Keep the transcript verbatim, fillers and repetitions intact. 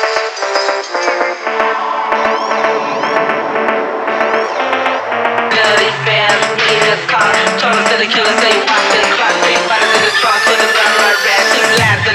Bloody fans in the car, total to the killer, say you pop to the clock, three fighters in the trunk with the blood red red, two lads